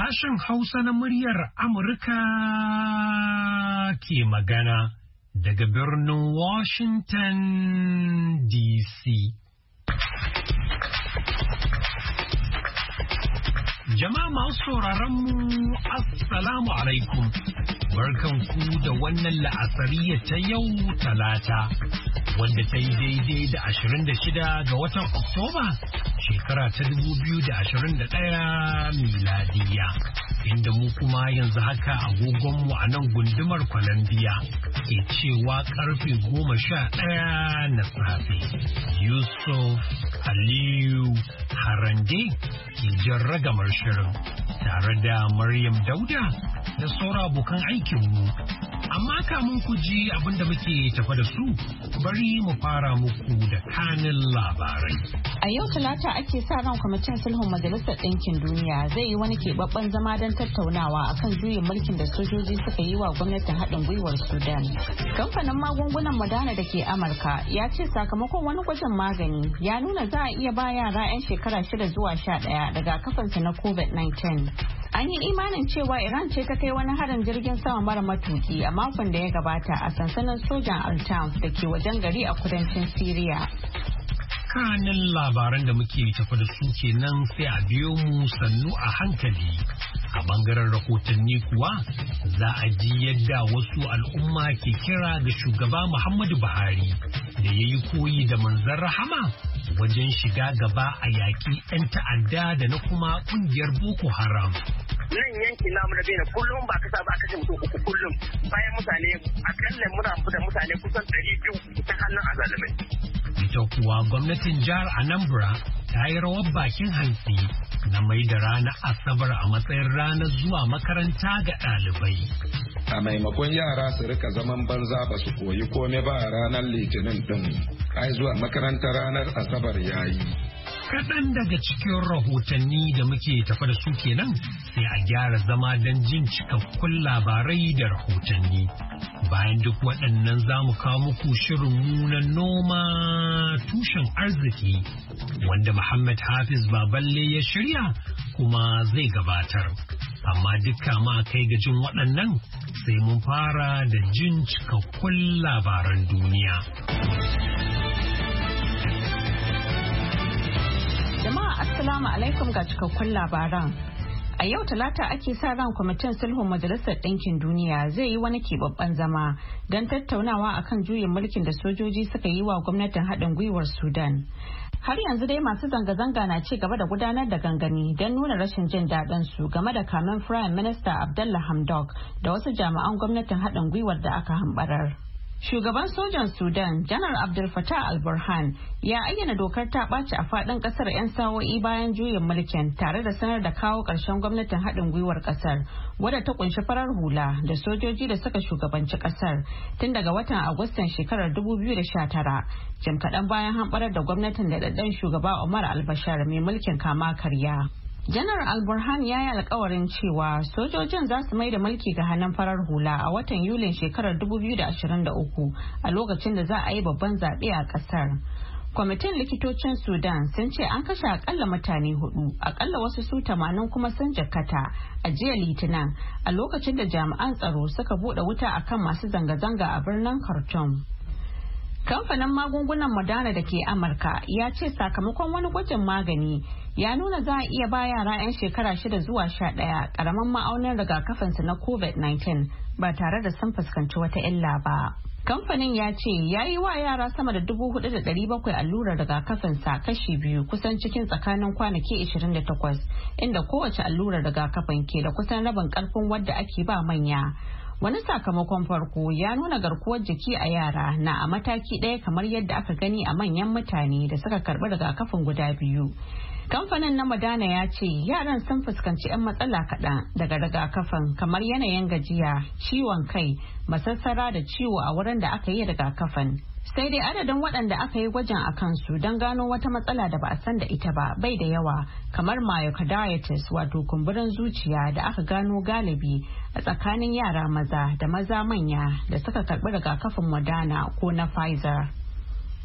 Sashen Hausa na muryar Amurka ke magana daga birnin Washington DC. Jama'a masu sauraronmu, Assalamu alaikum. Barkanku da wannan la'asariya ta yau Talata, wanda ta yi daidai da 26 ga watan Oktoba, shekara ta 2021 miladiya. Inda mu kuma yanzu haka agogonmu a nan gundumar Columbia ke cewa karfe 11 na safe. Yusuf Aliyu Harande ke jan ragamar shirin tare da Maryam Dauda da sauran abokan aikinmu. Amma kamun ku ji abin da muke tafa da su, bari mu fara muku da kanin labarai. A yau Talata ake sa ran kwamitin sulhun Majalisar Ɗinkin Duniya zai yi wani keɓaɓɓen zama don tattaunawa akan juyin mulkin da sojoji suka yi wa gwamnatin haɗin gwiwar Sudan. Kamfanin magungunan Moderna da ke Amurka ya ce sakamakon wani gwajin magani ya nuna za a iya ba yara 'yan shekara 6 zuwa 11 rigakafinsu na COVID-19. An yi imanin cewa Iran ce ta kai wani harin jirgin sama mara matuki a makon da ya gabata a sansanin sojan Al-Tams da ke wajen gari a kudancin Siriya. Kanin labaran da muke tafa da su kenan sai a biyo mu sannu a hankali. A bangaren rahotanni kuwa za a ji yadda wasu al'umma ke kira ga shugaba Muhammadu Buhari da ya yi koyi da manzon rahama wajen shiga gaba a yaƙi 'yan ta'adda da na kuma ƙungiyar Boko Haram. Nan yanki namu na Bena kullum ba kasa ba kashe mutum 3 kullum, bayan mutane akalla muna da mutane kusan 200 ta hannun azalimai. Ita kuwa gwamnatin jihar Anambra ta yi rawar bakin hantsi na mai da ranar Asabar a matsayin ranar zuwa makaranta ga ɗalibai. A maimakon yara su rika zaman banza ba su koyi kome ba a ranar Litinin ɗin, ai zuwa makarantar ranar Asabar yayi. Kaɗan daga cikin rahotanni da muke tafa da su kenan sai a gyara zama don jin cikakkun labarai da rahotanni. Bayan duk waɗannan za mu kawo muku shirin na noma tushen arziki wanda Muhammad Hafiz Baballe ya shirya kuma zai gabatar. Amma dukka ma kai ga jin waɗannan sai mun fara da jin cikakkun labaran duniya. Jama'a Assalamu alaikum ga cikakkun labaran. A yau Talata ake sa ran kwamitin sulhun Majalisar Ɗinkin Duniya zai yi wani keɓaɓɓen zama don tattaunawa akan juyin mulkin da sojoji suka yi wa gwamnatin haɗin gwiwar Sudan. Har yanzu dai masu zanga-zanga na ci gaba da gudanar da gangami don nuna rashin jin daɗin su game da kamen Firayim Minista Abdullah Hamdok da wasu jami'an gwamnatin haɗin gwiwar da aka hambarar. Shugaban sojan Sudan, Janar Abdul Fattah al-Burhan, ya ayyana dokar ta ɓaci a faɗin ƙasar 'yan sa'o'i bayan juyin mulkin tare da sanar da kawo ƙarshen gwamnatin haɗin gwiwar ƙasar, wadda ta kunshi farar hula da sojoji da suka shugabanci ƙasar tun daga watan Agustan shekarar 2019, jim kaɗan bayan hamɓarar da gwamnatin da ɗaɗɗan shugaba Omar al-Bashir mai mulkin kama karya. Janar Al-Burhan ya yi alkawarin cewa sojojin za su mai da mulki ga hannun farar hula a watan Yulin shekarar 2023 a lokacin da za a yi babban zaɓe a ƙasar. Kwamitin likitocin Sudan sun ce an kashe akalla mutane 4, akalla wasu su 80 kuma sun jikkata a jiya Litinin a lokacin da jami'an tsaro suka buɗe wuta akan masu zanga-zanga a birnin Khartoum. Kamfanin magungunan Moderna da ke Amurka ya ce sakamakon wani gwajin magani ya nuna za a iya ba yara 'yan shekara 6 zuwa 11 karamin ma'aunin rigakafinsu na COVID-19 ba tare da sun fuskanci wata illa ba. Kamfanin ya ce ya yi wa yara sama da 4,700 allurar rigakafinsa kashi biyu kusan cikin tsakanin kwanaki 28, inda kowace allurar rigakafin ke da kusan rabin karfin wadda ake ba manya. Wani sakamakon farko ya nuna garkuwar jiki a yara na a mataki ɗaya kamar yadda aka gani a manyan mutane da suka karɓi rigakafin guda biyu. Kamfanin na Moderna ya ce yaran sun fuskanci 'yan matsala kaɗan daga rigakafin kamar yanayin gajiya, ciwon kai, masassara da ciwo a wurin da aka yi rigakafin. Sai dai adadin waɗanda aka yi gwajin a kansu don gano wata matsala da ba a san da ita ba bai da yawa, kamar myocarditis wato kumburin zuciya da aka gano galibi a tsakanin yara maza da maza manya da suka karɓi rigakafin Moderna ko na Pfizer.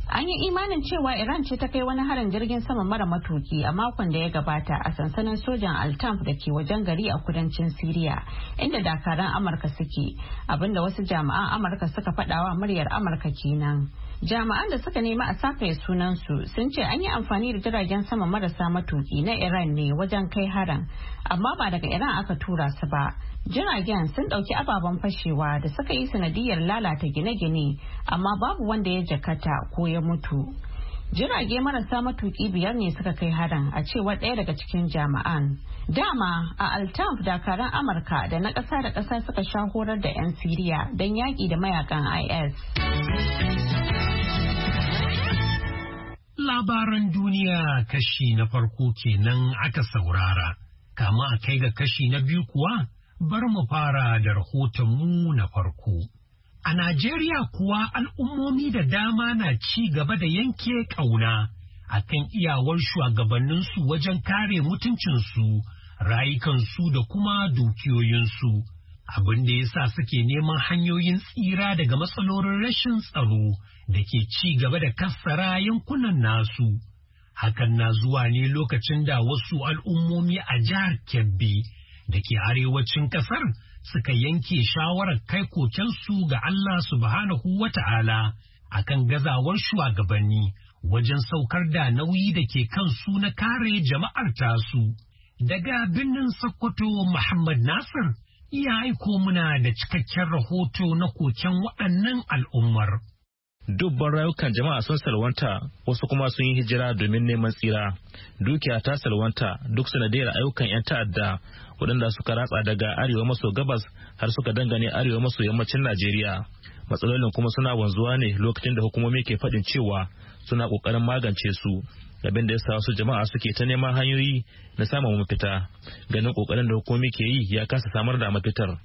An yi imanin cewa Iran ce ta kai wani harin jirgin sama mara matuki a makon da ya gabata a sansanin sojan Al-Tanf da ke wajen gari a kudancin Siriya, inda dakaran Amurka suke, abinda wasu jami'an Amurka suka faɗawa muryar Amurka kenan. Jami'an da suka nemi a sakaye sunansu sun ce an yi amfani da jiragen sama marasa matuki na Iran ne wajen kai harin, amma ba daga Iran aka tura su ba. Jiragen sun ɗauki ababen fashewa da suka yi sanadiyar lalata gine-gine, amma babu wanda ya jakata ko ya mutu. Jirage marasa matuki 5 ne suka kai harin, a cewar ɗaya daga cikin jami'an. Dama a Al-Tanf dakaran Amurka da na ƙasa da ƙasa suka sha horar da 'yan Siriya don yaƙi da mayakan IS. Labaran duniya kashi na farko kenan aka saurara, kama a kai ga kashi na biyu kuwa bar mu fara da rahotonmu na farko. A Najeriya kuwa al'ummomi da dama na ci gaba da yanke ƙauna a kan iyawar shugabanninsu wajen kare mutuncinsu, rayukansu da kuma dukiyoyinsu, abin da ya sa suke neman hanyoyin tsira daga matsalolin rashin tsaro da ke ci gaba da kassara yankunan nasu. Hakan na zuwa ne lokacin da wasu al'ummomi a jihar Kebbi da ke arewacin ƙasar suka yanke shawarar kai kokensu ga Allah subhanahu wa ta'ala a kan gazawar shugabanni wajen saukar da nauyi da ke kansu na kare jama'ar tasu. Daga birnin Sokoto, Muhammad Nasir ya aiko muna da cikakken rahoto na koken waɗannan al'ummar. Dubban rayukan jama'a sun salwanta, wasu kuma sun yi hijira domin neman tsira. Dukiya ta salwanta duk sanadiyar ayyukan 'yan ta'adda waɗanda suka ratsa daga arewa maso gabas har suka dangane arewa maso yammacin Najeriya. Matsalolin kuma suna wanzuwa ne lokacin da hukumomi ke faɗin cewa suna ƙoƙarin magance su, abin da ya sa wasu jama'a suke ta neman hanyoyi na samun mafita. Ganin ƙoƙarin da hukumomi ke yi ya kasa samar da mafitar.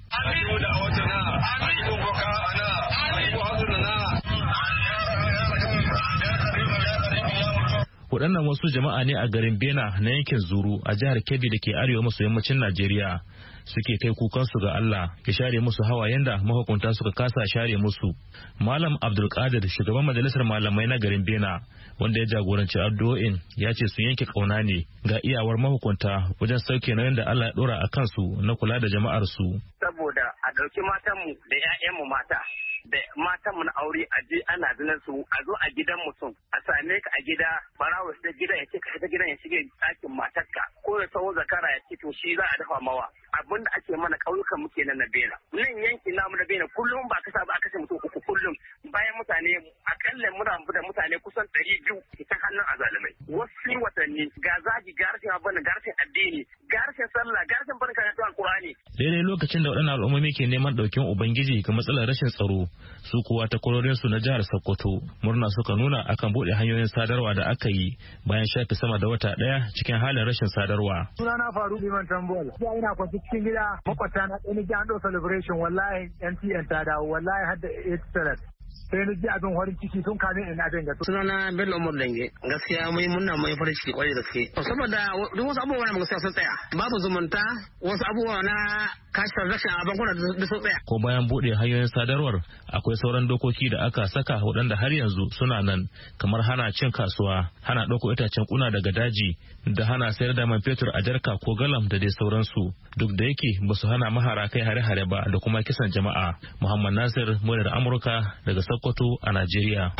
Waɗannan wasu jama'a ne a garin Bena na yankin Zuru a jihar Kebbi da ke arewa maso yammacin Najeriya suke kai kukansu ga Allah ya share musu hawayen da mahukunta suka kasa share musu. Malam Abdulkadir, shugaban majalisar malamai na garin Bena, wanda ya jagoranci addu'o'in, ya ce sun yanke kauna ne ga iyawar mahukunta wajen sauke nauyin da Allah ya dora a kansu na kula da jama'ar su. Saboda a ɗauki matanmu da 'ya'yanmu mata da matan mu na aure a je ana zinar su, a zo a gidan mutum a same ka a gida, barawa da gidan ya ce ka ta gidan ya shige ɗakin matarka, ko ya taho zakara ya ce to shi za a dafa mawa. Abin da ake mana ƙauyukan muke nan na Bena, nan yankin namu na Bena kullum ba kasa ba a kashe mutum 3 kullum, bayan mutane akalla muna da mutane kusan 200 ta hannun azalumai. Wasu watanni ga zagi, ga rashin abin, ga rashin addini, ga rashin sallah, ga rashin barin karatu alkurani. Daidai lokacin da waɗannan al'ummomi ke neman ɗaukin ubangiji ga matsalar rashin tsaro, su kuwa takwarorinsu na jihar Sokoto murna suka nuna akan buɗe hanyoyin sadarwa da aka yi bayan shafe sama da wata ɗaya cikin halin rashin sadarwa. Sunana Faru Biman Tambol. Ya ina kwanci cikin gida, makwata na ɗani jihar celebration, wallahi MTN ta dawo, wallahi hadda 8 sai na ji abin farin ciki tun kamin ina abin gato. Sunana Bello Umar Dange, gaskiya mai munna mai farin ciki kwarai da gaske. Saboda duk wasu abubuwa na gaskiya sun tsaya, babu zumunta, wasu abubuwa na cash transaction a bankuna da sun tsaya. Ko bayan buɗe hanyoyin sadarwar, akwai sauran dokoki da aka saka waɗanda har yanzu suna nan, kamar hana cin kasuwa, hana ɗauko itacen kuna daga daji, da hana sayar da man fetur a jarka ko galam da dai sauransu. Duk da yake ba su hana mahara kai hare-hare ba da kuma kisan jama'a. Muhammad Nasir, muryar Amurka daga Sokoto a Najeriya.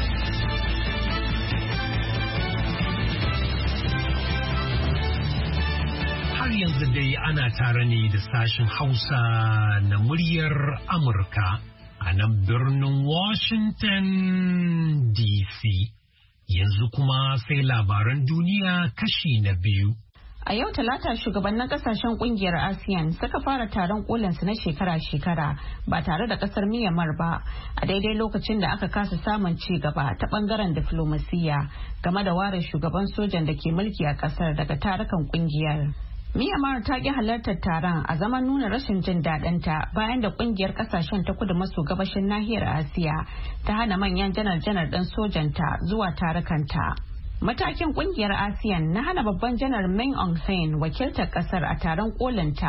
Har yanzu dai ana tare ne da sashen Hausa na muryar Amurka a nan birnin Washington DC. Yanzu kuma sai labaran duniya kashi na biyu. A yau Talata shugabannin kasashen kungiyar ASEAN suka fara taron kolinsu na shekara-shekara ba tare da kasar Myanmar ba, a daidai lokacin da aka kasa samun ci gaba ta bangaren diflomasiyya game da ware shugaban sojan da ke mulki a kasar daga tarukan kungiyar. Myanmar ta ƙi halartar taron a zaman nuna rashin jin daɗinta bayan da kungiyar kasashen ta kudu maso gabashin nahiyar Asiya ta hana manyan janar-janar ɗan sojanta zuwa tarukanta. Matakin kungiyar ASEAN na hana babban janar Min Aung Hlaing wakiltar kasar a taron kolinta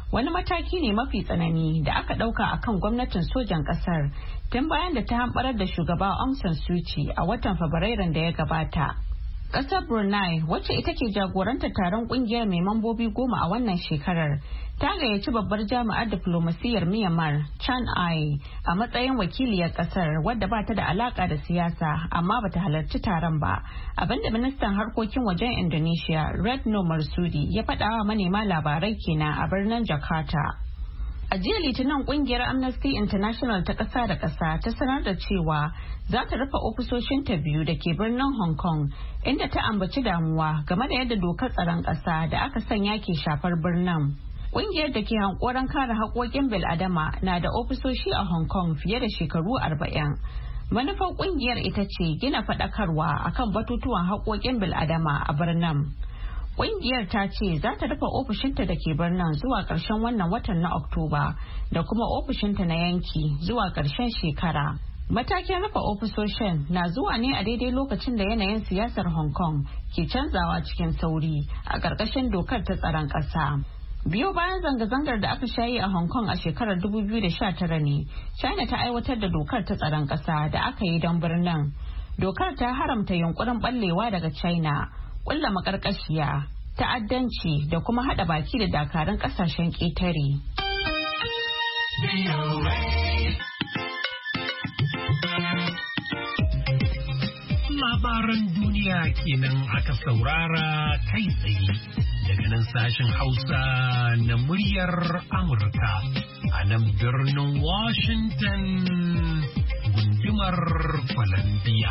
wani mataki ne mafi tsanani da aka ɗauka akan gwamnatin sojan ƙasar tun bayan da ta hamɓarar da shugaba Aung San Suu Kyi a watan Fabrairun da ya gabata. Ƙasar Brunei, wacce ita ke jagorantar taron ƙungiyar mai mambobi 10 a wannan shekarar, ta gayyaci babbar jami'ar diflomasiyyar Myanmar, Chan Ai, a matsayin wakiliyar ƙasar wadda ba ta da alaƙa da siyasa amma ba ta halarci taron ba, abinda ministan harkokin wajen Indonesia, Retno Marsudi, ya faɗa wa manema labarai kenan a birnin Jakarta. A jiya Litinin kungiyar Amnesty International ta ƙasa da ƙasa ta sanar da cewa za ta rufe ofisoshinta 2 da ke birnin Hong Kong, inda ta ambaci damuwa game da yadda dokar tsaron ƙasa da aka sanya ke shafar birnin. Kungiyar da ke hankoron kare haƙoƙin bil'adama na da ofisoshi a Hong Kong fiye da shekaru 40. Manufar kungiyar ita ce gina faɗakarwa akan batutuwan haƙoƙin bil'adama a birnin. Ƙungiyar ta ce za ta rufe ofishinta da ke birnin zuwa ƙarshen wannan watan na Oktoba da kuma ofishinta na yanki zuwa ƙarshen shekara. Matakin rufe ofisoshin na zuwa ne a daidai lokacin da yanayin siyasar Hong Kong ke canzawa cikin sauri a ƙarƙashin dokar ta tsaron ƙasa. Biyo bayan zanga-zangar da aka shayi a Hong Kong a shekarar 2019 ne, China ta aiwatar da dokar ta tsaron ƙasa da aka yi don birnin. Dokar ta haramta yunkurin ɓallewa daga China, kulla makarkashiya, ta'addanci da kuma hada baki da dakarun kasashen ƙetare. Labaran duniya kenan aka saurara kai tsaye daga nan sashen Hausa na muryar Amurka a nan birnin Washington gundumar Columbia.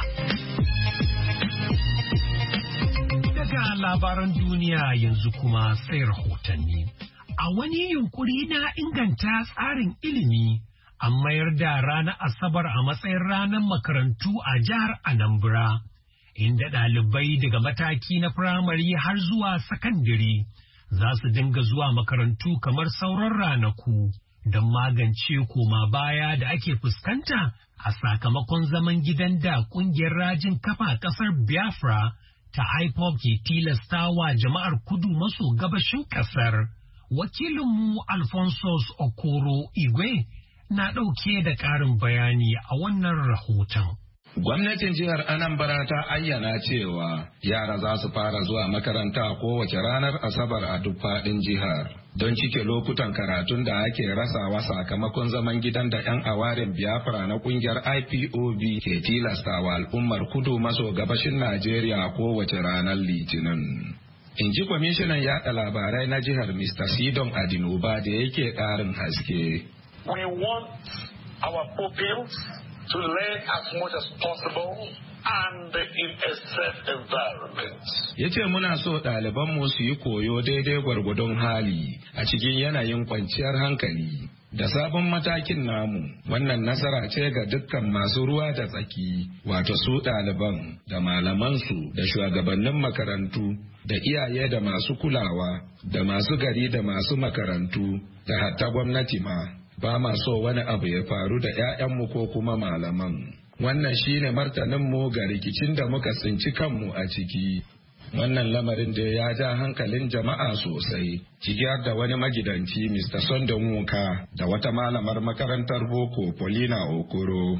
Daga labaran duniya yanzu kuma sai rahotanni. A wani yunkuri na inganta tsarin ilimi, an mayar da ranar Asabar a matsayin ranar makarantu a jihar Anambra, inda ɗalibai daga mataki na firamare har zuwa sakandare za su dinga zuwa makarantu kamar sauran ranaku don magance koma baya da ake fuskanta a sakamakon zaman gidan da ƙungiyar rajin kafa ƙasar Biafra ta IPOB ke tilasta wa jama'ar kudu maso gabashin kasar. Wakilinmu Alphonsus Okoro Igwe na ɗauke da ƙarin bayani a wannan rahoton. Gwamnatin jihar Anambra ta ayyana cewa yara za su fara zuwa makaranta kowace ranar Asabar a duk faɗin jihar don cike lokutan karatun da ake rasawa sakamakon zaman gidan da 'yan awarin Biafra na kungiyar IPOB ke tilastawa al'ummar kudu maso gabashin Najeriya kowace ranar Litinin. In ji kwamishinan yaɗa labarai na jihar Mr. Sidon Adinoba da yake ƙarin haske. We want our pupils to learn as much as possible and in a safe environment. Ya ce muna so ɗalibanmu su yi koyo daidai gwargwadon hali a cikin yanayin kwanciyar hankali. Da sabon matakin namu, wannan nasara ce ga dukkan masu ruwa da tsaki, wato su ɗaliban da malamansu da shugabannin makarantu da iyaye da masu kulawa da masu gari da masu makarantu da hatta gwamnati ma. Ba ma so wani abu ya faru da 'ya'yanmu ko kuma malaman. Wannan shine martaninmu ga rikicin da muka tsinci kanmu a ciki. Wannan lamarin da ya ja hankalin jama'a sosai, ciki har da wani magidanci Mr. Sondon Wuka da wata malamar makarantar boko Paulina Okoro.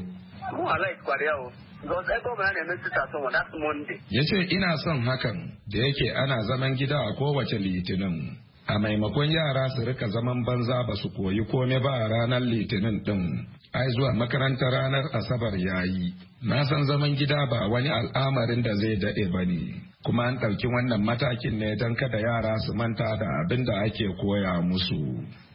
Ya ce ina son hakan da yake ana zaman gida a kowace litinin. A maimakon yara su rika zaman banza ba su koyi kome ba a ranar litinin din, ai zuwa makarantar ranar Asabar yayi. Na san zaman gida ba wani al'amarin da zai daɗe ba ne, kuma an ɗauki wannan matakin ne don kada yara su manta da abin da ake koya musu.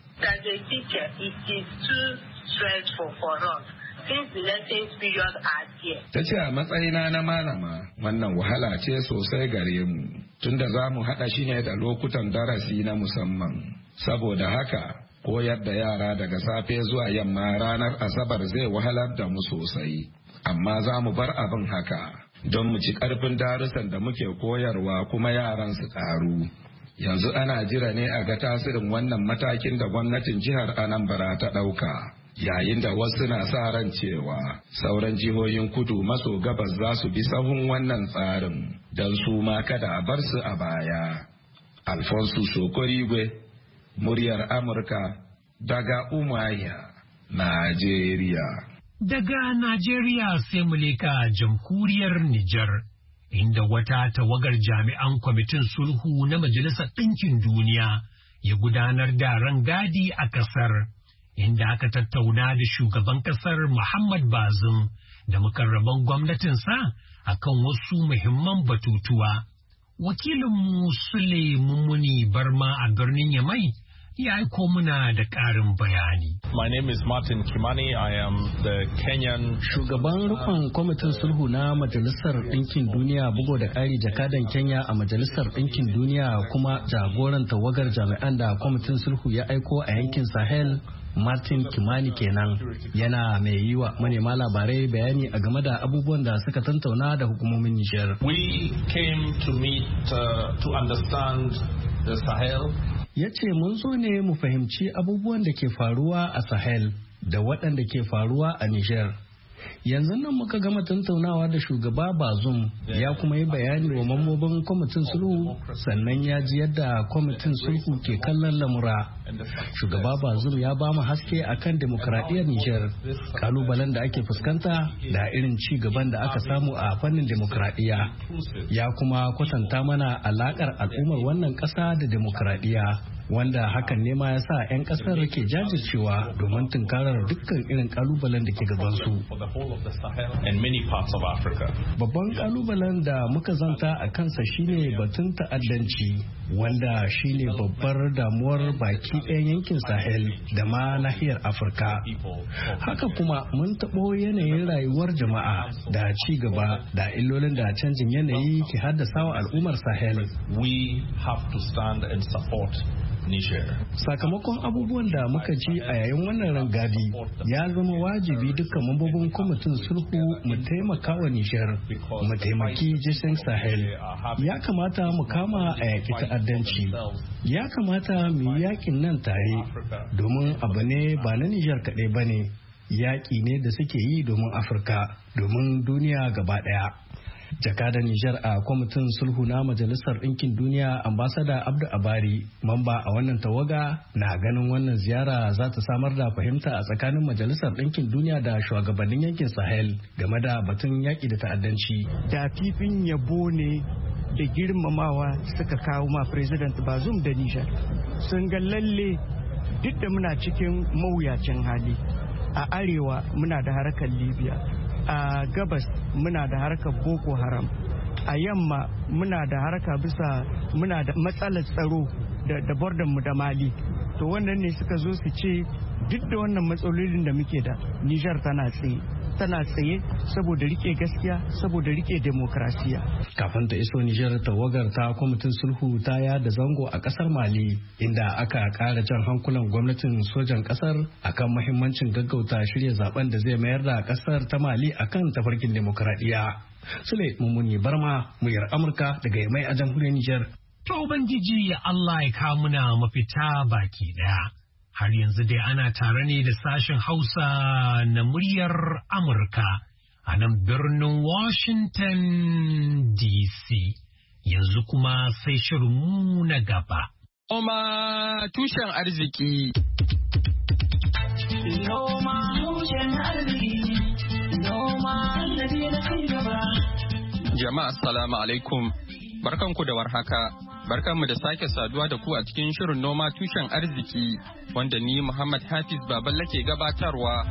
Ta ce a matsayina na malama wannan wahala ce sosai gare mu, tunda za mu haɗa shi ne da lokutan darasi na musamman. Saboda haka koyar da yara daga safe zuwa yamma ranar Asabar zai wahalar da mu sosai, amma za mu bar abin haka don mu ci ƙarfin darussan da muke koyarwa kuma yaran su ƙaru. Yanzu ana jira ne a ga tasirin wannan matakin da gwamnatin jihar Anambra ta ɗauka. Yayin da wasu na sa ran cewa sauran jihohin kudu maso gabas za su bi sahun wannan tsarin don su ma kada a bar su a baya. Alfonso Sokorigwe, muryar Amurka daga Umuahia, Najeriya. Daga Najeriya sai mu leka jamhuriyar Nijar, inda wata tawagar jami'an kwamitin sulhu na Majalisar Ɗinkin Duniya ya gudanar da rangadi a ƙasar, inda aka tattauna da shugaban ƙasar Muhammad Bazoum da mukarraban gwamnatinsa akan wasu muhimman batutuwa. Wakilinmu Sule Mummuni Barma a birnin Yamai ya aiko muna da ƙarin bayani. My name is Martin Kimani. I am the Kenyan. Shugaban rukun kwamitin sulhu na Majalisar Ɗinkin Duniya, bugo da ƙari jakadan Kenya a Majalisar Ɗinkin Duniya kuma jagoran tawagar jami'an da kwamitin sulhu ya aiko a yankin Sahel, Martin Kimani kenan, yana mai yi wa manema labarai bayani a game da abubuwan da suka tantauna da hukumomin Nijar. We came to meet to understand the Sahel. Ya ce mun zo ne mu fahimci abubuwan da ke faruwa a Sahel da waɗanda ke faruwa a Nijar. Yanzu nan muka gama tattaunawa da shugaba Bazoum, ya kuma yi bayani wa mambobin kwamitin sulhu, sannan ya ji yadda kwamitin sulhu ke kallon lamura. Shugaba Bazoum ya ba mu haske akan demokradiyyar Nijar, kalubalen da ake fuskanta da irin ci gaban da aka samu a fannin demokradiyya. Ya kuma kwatanta mana alakar al'ummar wannan ƙasa da demokradiyya, wanda hakan ne ma ya sa 'yan ƙasar ke jajircewa domin tunkarar dukkan irin kalubalen da ke gabansu. Babban kalubalen da muka zanta a kansa shine batun ta'addanci, wanda shine babbar damuwar baki ɗayan yankin Sahel da ma nahiyar Afirka. Haka kuma mun taɓo yanayin rayuwar jama'a da ci gaba da illolin da canjin yanayi ke haddasa wa al'ummar Sahel. We have to stand and support Niger. Sakamakon abubuwan da muka ji a yayin wannan rangadi, ya zama wajibi dukkan mambobin kwamitin sulhu mu taimaka wa Niger, mu taimaki Jason Sahel. Ya kamata mu kama a yaƙi ta'addanci. Ya kamata mu yi yaƙin nan tare, domin abu ne ba na Niger kaɗai ba ne, yaƙi ne da suke yi domin Afirka, domin duniya gaba ɗaya. Jakadan Nijar a kwamitin sulhu na Majalisar Ɗinkin Duniya, ambasada Abdu Abari, mamba a wannan tawaga, na ganin wannan ziyara za ta samar da fahimta a tsakanin Majalisar Ɗinkin Duniya da shugabannin yankin Sahel game da batun yaƙi da ta'addanci. Da fifin yabo ne da girmamawa suka kawo ma President Bazoum da Nijar. Sun ga lalle duk da muna cikin mawuyacin hali, a arewa muna da harkar Libya, a gabas muna da harkar Boko Haram, a yamma muna da harka muna da matsalar tsaro da bordanmu da Mali. To wannan ne suka zo su ce duk da wannan matsalolin da muke da, Nijar tana tsaye saboda rike gaskiya, saboda rike demokrasiya. Kafin ta iso Nijar, tawagar ta kwamitin sulhu ta yada zango a kasar Mali, inda aka kara jan hankulan gwamnatin sojan kasar akan mahimmancin gaggauta shirya zaben da zai mayar da kasar ta Mali akan tafarkin demokradiyya. Sule Mummuni Barma, muryar Amurka daga Yamai a jamhuriyar Nijar. To Ubangiji Allah ya kawo muna mafita baki daya. Har yanzu dai ana tare ne da sashen Hausa na muryar Amurka a nan birnin Washington DC. Yanzu kuma sai shirinmu na gaba. Noma tushen arziki. Noma tushen arziki. Noma sannadi na cigaba. Jama'a assalamu alaikum. Barkanku da warhaka. Barkanmu da sake saduwa da ku a cikin shirin noma tushen arziki wanda ni Muhammad Hafiz Baballa ke gabatarwa.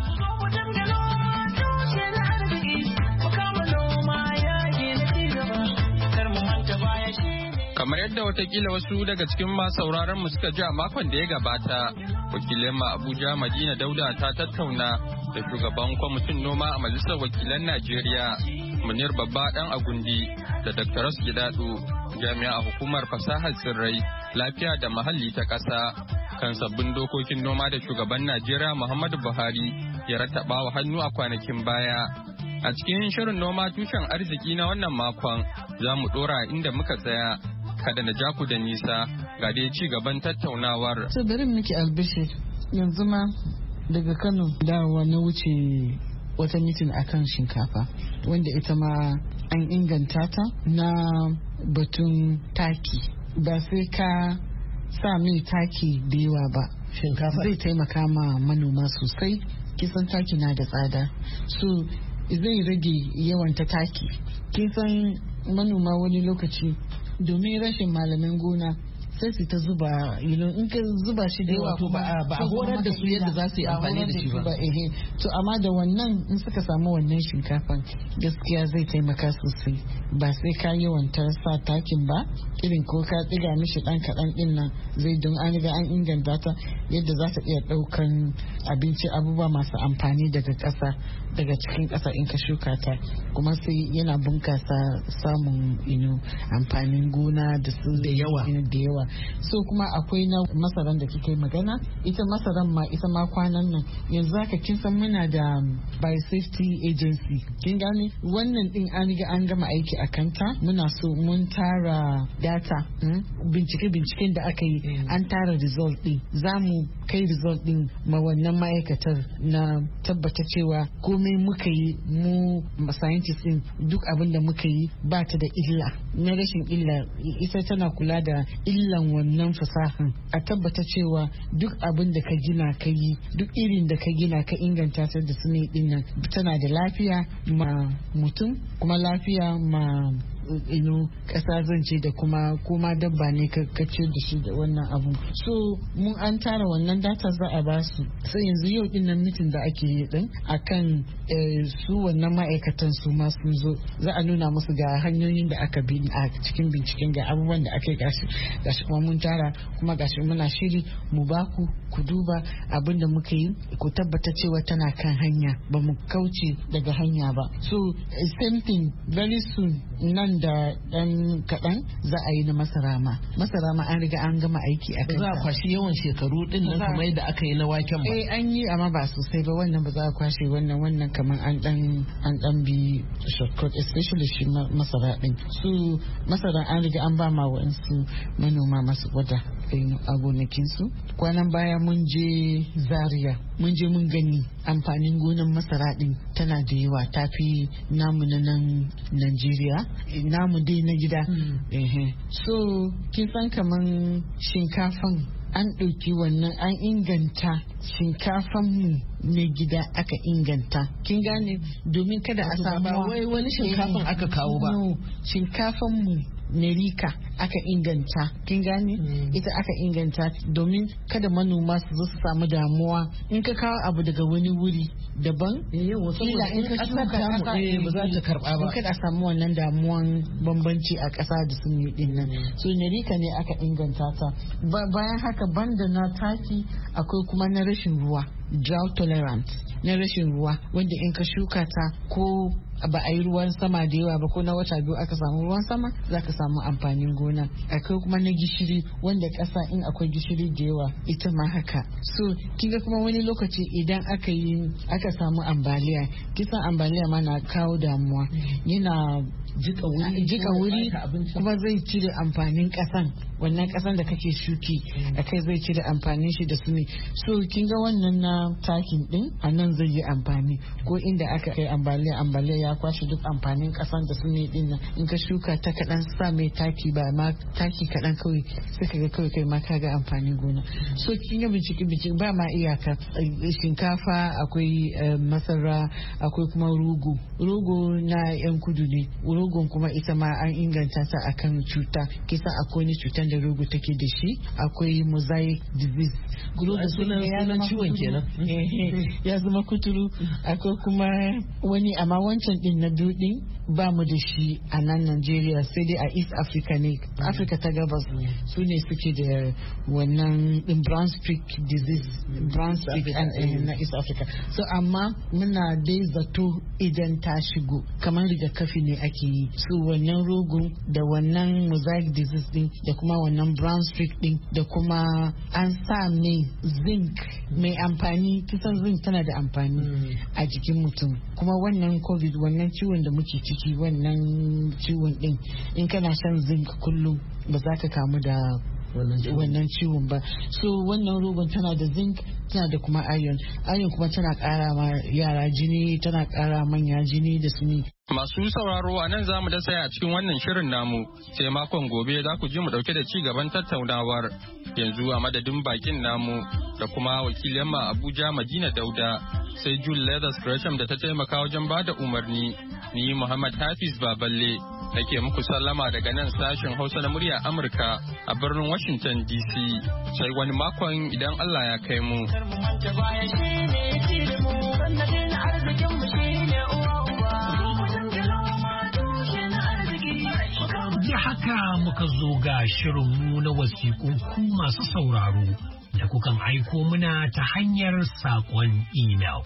Kamar yadda watakila wasu daga cikin masu sauraron mu suka ji a makon da ya gabata, wakilin ma Abuja Madina Dauda ta tattauna da shugaban kwamitin noma a Majalisar Wakilan Najeriya, Munir Babba Dan Agundi, da Dr. Ras Gidado, jami'a a hukumar fasahar tsirrai, lafiya da muhalli ta ƙasa, kan sabbin dokokin noma da shugaban Najeriya Muhammadu Buhari ya rattaba wa hannu a kwanakin baya. A cikin shirin noma tushen arziki na wannan makon, za mu ɗora inda muka tsaya. Kada na ja ku da nisa, ga dai ci gaban tattaunawar. Sai bari miki albishir, yanzu ma daga Kano dawowa na wuce wata mitin akan shinkafa, wanda ita ma an inganta ta na batun taki. Ba sai ka sa mai taki da yawa ba. Shinkafa zai taimaka ma manoma sosai. Kisan taki na da tsada, so zai rage yawan ta taki. Kisan manoma wani lokaci domin rashin malamin gona sai su ta zuba, in ka zuba shi da yawa ba a horar da su yadda za su yi amfani da shi ba. To amma da wannan in suka samu wannan shinkafan gaskiya zai taimaka sosai, ba sai ka yawanta sa takin ba, irin ko ka tsiga mishi dan kaɗan din nan zai don an riga an inganta ta yadda za ta iya ɗaukan abinci abubuwa masu amfani daga ƙasa, daga cikin ƙasa in ka shuka ta, kuma sai yana bunkasa samun amfanin gona da su da yawa. So kuma akwai na masaran da kike magana, ita masaran ma ita ma kwanan nan yanzu haka kin san muna da biosafety agency, kin gane wannan din an riga an gama aiki a kanta. Muna so mun tara data, binciken da aka yi an tara result din, za mu kai result din ma wannan ma'aikatar na tabbata cewa komai muka yi mu scientists din duk abin da muka yi ba ta da illa, na rashin illa. Ita tana kula da illan wannan fasahan, a tabbata cewa duk abin da ka gina ka yi, duk irin da ka gina ka inganta ta da su ne dinnan tana da lafiya ma mutum kuma lafiya ma kasa zance da kuma dabba ne ka ce da shi da wannan abu. So mun an tara wannan data za a basu, sai yanzu yau din nan mitin da ake yi din akan su wannan ma'aikatan su ma sun zo, za a nuna musu ga hanyoyin da aka bi a cikin binciken, ga abubuwan da aka yi gashi kuma mun tara, kuma gashi muna shiri mu baku ku duba abin da muka yi, ku tabbata cewa tana kan hanya, ba mu kauce daga hanya ba. So same thing very soon nan da dan kaɗan za a yi na masara ma an riga an gama aiki a kanta. Za a kwashi yawan shekaru din nan kamar yadda aka yi na waken ba. An yi amma ba sosai ba, wannan ba za a kwashe wannan kamar an dan bi shortcut, especially shi masara din. Su masara an riga an ba ma wa'ansu manoma masu gwada a gonakinsu. Kwanan baya mun je Zaria, mun je mun gani amfanin gonan masara din tana da yawa, tafi namu na nan Najeriya, namu dai na gida. So kin san kaman shinkafan an ɗauki wannan an inganta shinkafan mu na gida, aka inganta, kin gane, domin kada a samu wani shinkafan aka kawo ba, shinkafan mu Nerika aka inganta, kin gane, ita aka inganta domin kada manoma su zo su samu damuwa in ka kawo abu daga wani wuri daban, kila in ka shuka ba za ta karba ba, kada a samu wannan damuwan bambanci a ƙasa da sun yi din nan. So Nerika ne aka inganta ta. Bayan haka banda na taki akwai kuma na rashin ruwa, drought tolerant, na rashin ruwa wanda in ka shuka ta ko ba a yi ruwan sama da yawa ba ko na wata biyu aka samu ruwan sama za ka samu amfanin gona. Akwai kuma na gishiri wanda ƙasa in akwai gishiri da yawa ita ma haka. So kinga kuma wani lokaci idan aka samu ambaliya, kisan ambaliya ma na kawo damuwa, yana jika wuri kuma zai cire amfanin ƙasan, wannan ƙasan da kake shuki a kai zai cire amfanin shi da su ne. So kinga wannan na takin din a nan zai yi amfani, ko inda aka kai ambaliya ya kwashe duk amfanin ƙasan da su ne din nan, in ka shuka ta kaɗan sa mai taki ba ma taki kaɗan kawai sai ka ga kawai kai ma ka ga amfanin gona. So kinga bincike ba ma iyaka, shinkafa akwai masara akwai kuma rogo na yan kudu ne, rogon kuma ita ma an inganta ta akan cuta, kisa akwai ni cutar da rogo take da shi, akwai mosaic disease, sunan ciwon kenan ya zama kuturu. Akwai kuma wani amma wancan din na dudin ba mu da shi a nan Najeriya, sai dai a East Africa ne, Africa ta gabas su ne suke da wannan din brown streak disease, brown streak na East Africa. So amma muna dai zato idan ta shigo kamar rigakafi ne ake yi, su wannan rogo da wannan mosaic disease din da kuma wannan brown streak din da kuma an sa mai zinc mai amfani, kisan zinc tana da amfani a jikin mutum. Kuma wannan covid, wannan ciwon da muke ciki, wannan ciwon din in kana shan zinc kullum ba za ka kamu da wannan ciwon ba. So wannan rogon tana da zinc, tana da kuma iron kuma tana kara ma yara jini, tana kara manya jini da suni. Masu sauraro a nan za mu da saya a cikin wannan shirin namu, sai makon gobe za ku ji mu dauke da ci gaban tattaunawar. Yanzu a madadin bakin namu da kuma wakilin ma Abuja Madina Dauda, sai Jule Leathers Gresham da ta taimaka wajen bada umarni. Ni Muhammad Hafiz Baballe nake muku sallama daga nan sashen Hausa na murya Amurka a birnin Washington DC. Sai wani makon idan Allah ya kai mu. Da haka muka zo ga shirinmu na wasiƙun ku masu sauraro da kukan aiko muna ta hanyar saƙon email.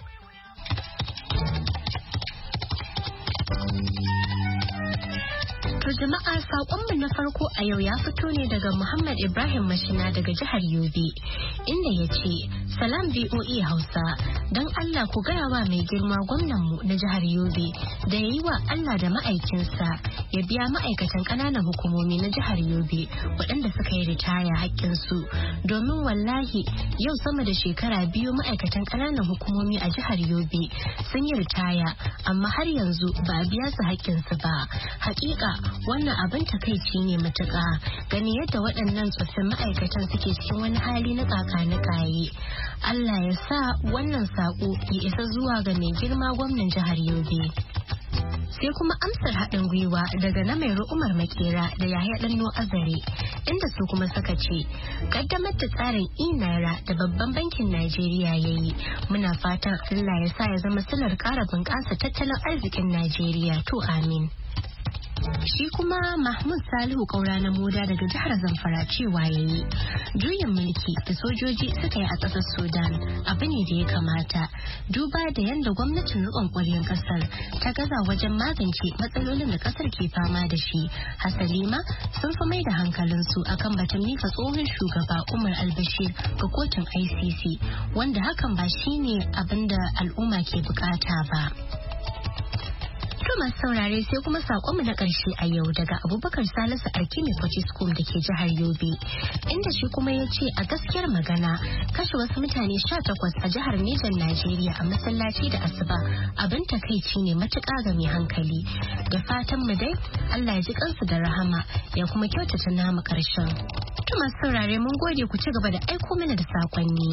To jama'a saƙonmu na farko a yau ya fito ne daga Muhammad Ibrahim Mashina daga jihar Yobe, inda ya ce, Salam VOA Hausa, don Allah ku gaya wa mai girma gwamnanmu na jihar Yobe da ya yi wa Allah da ma'aikinsa ya biya ma'aikatan ƙananan hukumomi na jihar Yobe waɗanda suka yi ritaya haƙƙinsu. Domin wallahi yau sama da shekara 2 ma'aikatan ƙananan hukumomi a jihar Yobe sun yi ritaya, amma har yanzu ba a biya su haƙƙinsu ba. Haƙiƙa wannan abin takaici ne matuƙa, gani yadda waɗannan tsoffin ma'aikatan suke cikin wani hali na kakanikaye. Allah ya sa wannan saƙo ya isa zuwa ga mai girma gwamnan jihar Yobe. Sai kuma amsar haɗin gwiwa daga na mai Umar Makera da Yahaya Danno Azare, inda su kuma suka ce kaddamar da tsarin e-naira da babban bankin Najeriya ya yi, muna fatan Allah ya sa ya zama silar ƙara bunƙasa tattalin arzikin Najeriya, to amin. Shi kuma Mahmud Salihu Kaura na Moda daga jihar Zamfara cewa ya yi juyin mulki da sojoji suka yi a ƙasar Sudan abu ne da ya kamata, duba da yadda gwamnatin riƙon ƙwaryar ƙasar ta gaza wajen magance matsalolin da ƙasar ke fama da shi. Hasali ma sun fi mai da hankalinsu akan batun mika tsohon shugaba Umar al-Bashir ga kotun ICC, wanda hakan ba shine abin da al'umma ke bukata ba. To masu saurare sai kuma sakonmu na ƙarshe a yau daga Abubakar Salisu Arkimi Fortiskum da ke jihar Yobe, inda shi kuma ya ce a gaskiyar magana kashe wasu mutane 18 a jihar Nijar Najeriya a masallaci da asuba abin takaici ne matuƙa ga mai hankali. Da fatan mu dai Allah ya ji kansu da rahama ya kuma kyautata namu ƙarshen. To masu saurare mun gode, ku ci gaba da aiko mana da sakonni.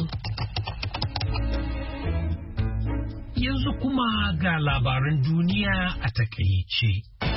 Yanzu kuma ga labaran duniya a takaice.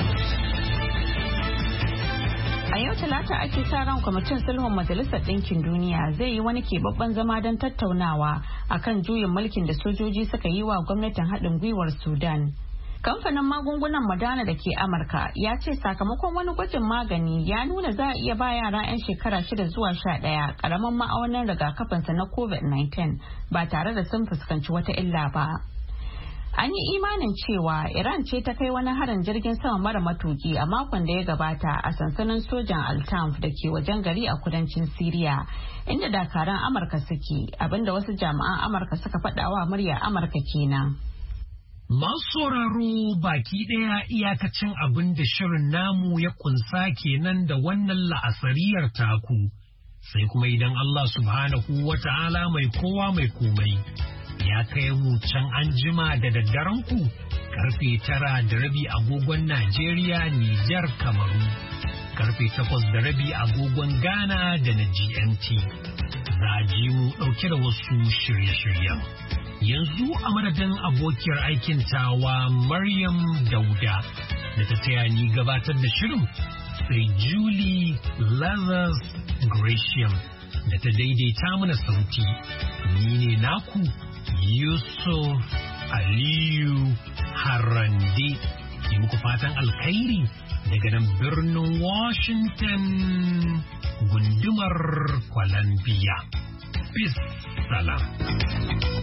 A yau Talata ake sa ran kwamitin sulhun Majalisar Ɗinkin Duniya zai yi wani keɓaɓɓen zama don tattaunawa akan juyin mulkin da sojoji suka yi wa gwamnatin haɗin gwiwar Sudan. Kamfanin magungunan Moderna da ke Amurka ya ce sakamakon wani gwajin magani ya nuna za a iya ba yara 'yan shekara 6 zuwa 11 ƙaramin ma'aunin rigakafinsa na COVID-19 ba tare da sun fuskanci wata illa ba. An yi imanin cewa Iran ce ta kai wani harin jirgin sama mara matuki a makon da ya gabata a sansanin sojan Al-Tanf da ke wajen gari a kudancin Siriya, inda dakaran Amurka suke, abinda wasu jami'an Amurka suka faɗawa murya Amurka kenan. Masu sauraro baki ɗaya iyakacin abin da shirin namu ya kunsa kenan da wannan la'asariyar taku, sai kuma idan Allah subhanahu wa ta'ala mai kowa mai komai ya kai mu can an jima da daddaren ku karfe 9:30 agogon Najeriya, Nijar, Kamaru, karfe 8:30 agogon Ghana da na GMT. Za a ji mu ɗauke da wasu shirye-shiryen. Yanzu a madadin abokiyar aikin tawa Maryam Dauda da ta taya ni gabatar da shirin, sai Julie Lazarus Gresham da ta daidaita mana sauti. Ni ne naku Yusuf Aliyu Harande ke muku fatan alkhairi daga nan birnin Washington gundumar Columbia. Peace salam.